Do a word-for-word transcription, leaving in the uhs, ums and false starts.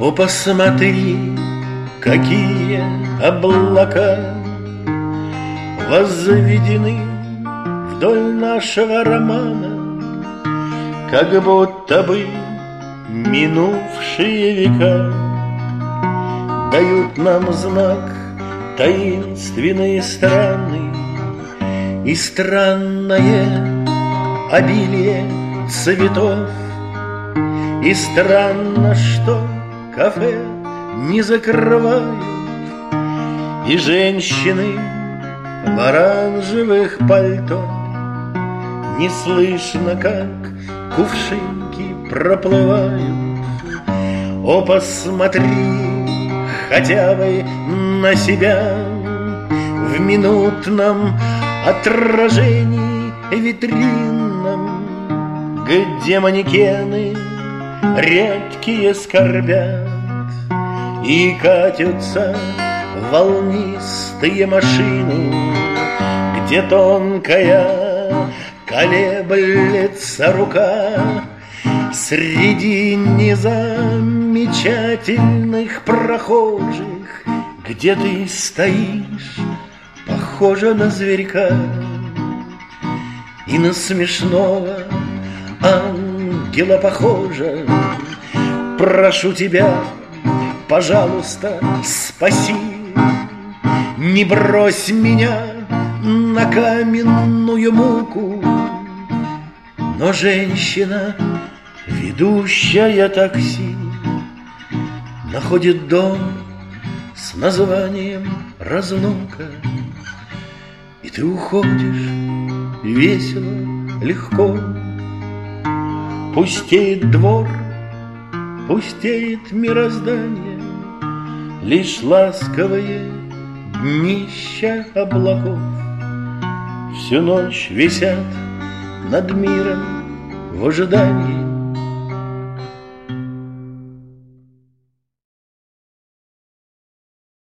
О, посмотри, какие облака возведены вдоль нашего романа, как будто бы минувшие века дают нам знак таинственный и странный, и странное обилие цветов. И странно, что кафе не закрывают, и женщины в оранжевых пальто не слышно, как кувшинки проплывают. О, посмотри хотя бы на себя в минутном отражении витринном, где манекены редкие скорбят, и катятся волнистые машины, где тонкая колеблется рука среди незамечательных прохожих, где ты стоишь, похожа на зверька и на смешного ангела похожа. Прошу тебя, пожалуйста, спаси, не брось меня на каменную муку. Но женщина, ведущая такси, находит дом с названием «Разлука», и ты уходишь весело, легко. Пустеет двор, пустеет мироздание, лишь ласковые днища облаков всю ночь висят над миром в ожидании.